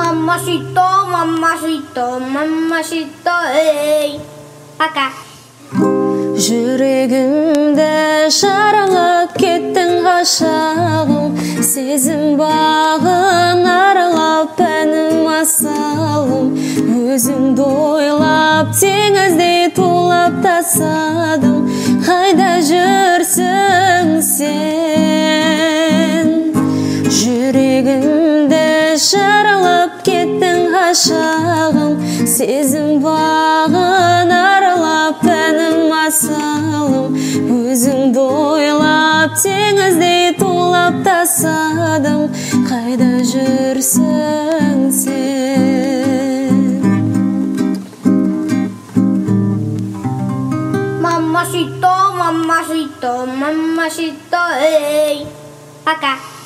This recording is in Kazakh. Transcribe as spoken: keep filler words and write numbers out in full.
Mamacito, mamacito, mamacito, ey. Пока. Жүрегімді жаралап кеттің ғашағым, сезім бағын аралап әнім асалым, өзімді ойлап теңіздей тулап тасадым, қайда жүрсің сен? Жүрегімді жаралап кеттің ғашағым, сезім бағын аралап әнім асалым, өзіңді ойлап теңіздей тулап тасадым, қайда жүрсің сен? Mamacito, mamacito, mamacito, ey. Пока.